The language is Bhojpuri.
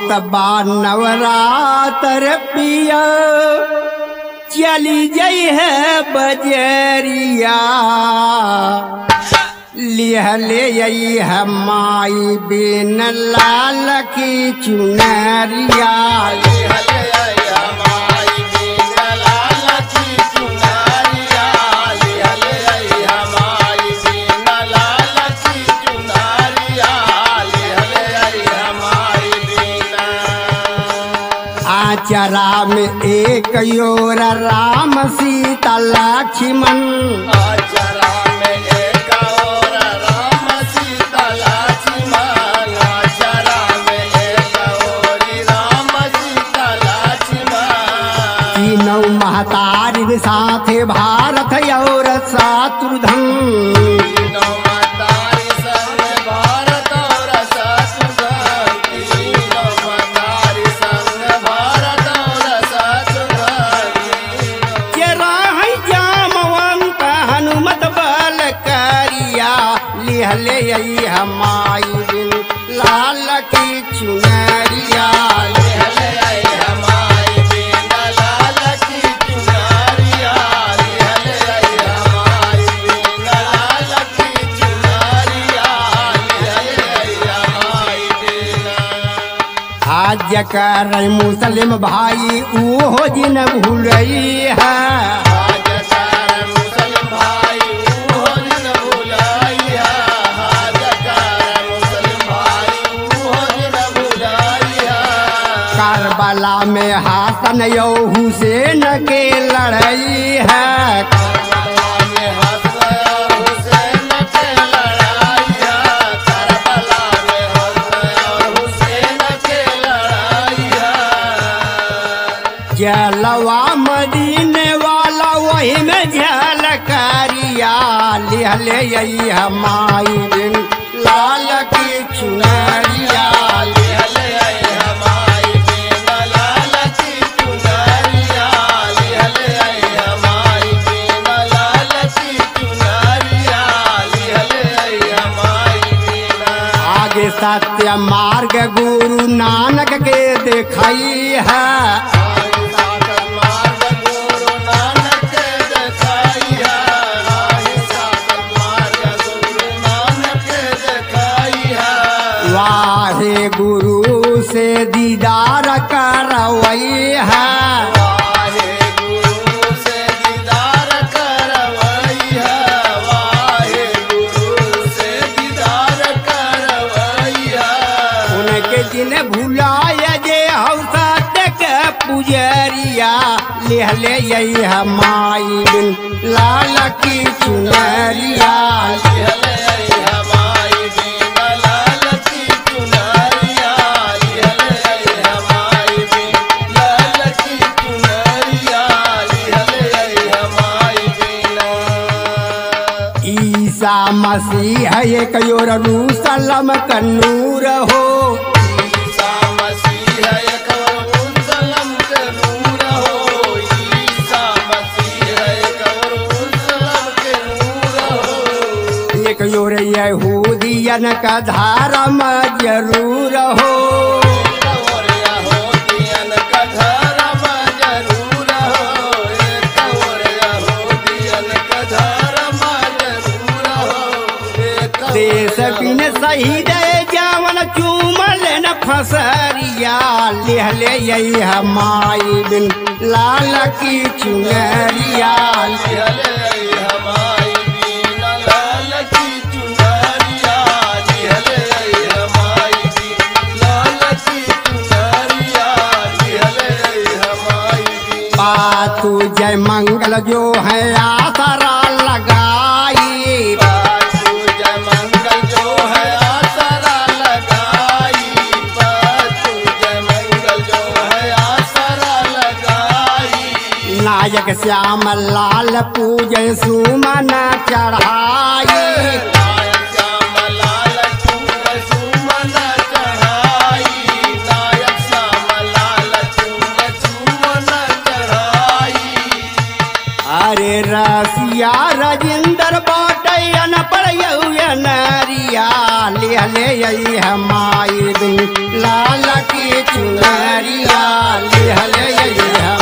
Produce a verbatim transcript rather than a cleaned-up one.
तबा नवरात्र पिया चली जई है बजरिया लिह ले यही है माई बिन लाल की चुनरिया लिह ले यही है माई बिन लाल की चुनरिया लिह ले यही है माई बिन लाल की चुनरिया लिह ले यही है माई बिन आचरा में एक योर राम सीता लक्ष्मण आचरा में एक और राम सीता लक्ष्मण आचरा में एक और राम सीता लक्ष्मण तीनों महतारी साथे भारत और शत्रुघ्न तीनों महतारी संग भारत और शत्रुघ्न तीनों महतारी संग भारत और शत्रुघ्न के राह जामवंत हनुमत बल करिया लिह ले यही हमाई बिन लाल की चुनरिया लिह ले यही हमाई बिन लाल की चुनरिया लिह ले यही हमाई बिन लाल की चुनरिया लिह ले यही हमाई बिन आज कर मुस्लिम भाई ओहो जिन भूलई है आज कर मुस्लिम भाई ओहो जिन भूलई है आज कर मुस्लिम भाई ओहो जिन भूलई है करबला में हसन यो हुसैन के लड़ाई है करबला में हसन हुसैन के लड़ाई है करबला में हसन हुसैन के लड़ाई है जलवा मदीने वाला वही में झलकारिया लिह ले यही हमाई बिन लाल की चुनरिया लिह ले यही हमाई बिन लाल की चुनरिया लिह ले यही हमाई बिन लाल की चुनरिया लिह ले यही हमाई बिन आगे सत्य मार्ग गुरु नानक के दिखाई है आगे सत्य मार्ग गुरु नानक के दिखाई है आगे सत्य मार्ग गुरु नानक के दिखाई है वाहे गुरु से दीदार करवई है वाहे गुरु से दीदार करवई है वाहे गुरु से दीदार करवई है उनके जिन भुलाया जे हौसा तक पुजरिया लिह ले यही हमाई बिन लाल की चुनरिया लिह ले यही हमाई बिन लाल की चुनरिया लिह ले यही हमाई बिन लाल की चुनरिया लिह ले यही हमाई बिन ईसा मसीह एक योर रूसलम का नूर हो ईसा मसीह एक और रूसलम का नूर हो ईसा मसीह एक और रूसलम के नूर हो एक योर यहूदियन का धर्म जरूर हो एक और यहूदियन का धर्म जरूर हो एक और यहूदियन का धर्म जरूर हो एक देश बिन शहीद जावन चूमल न फसरिया लिह ले यही हमाई बिन लाल की चुनरिया लिह ले यही हमाई बिन लाल की चुनरिया लिह ले यही हमाई बिन लाल की चुनरिया लिह ले यही हमाई बिन बातु जय मंगल जो है आसरा लगाई बातु जय मंगल जो है आसरा लगाई बातु जय मंगल जो है आसरा लगाई नायक श्याम लाल पूजय सुमन चढ़ाई नायक श्याम लाल पूजय सुमन चढ़ाई नायक श्याम लाल पूजय सुमन चढ़ाई अरे रसिया राजेंद्र बाटैन पर नरिया लिहले यही हमाई बिन लाल की चुनरिया लिहले यही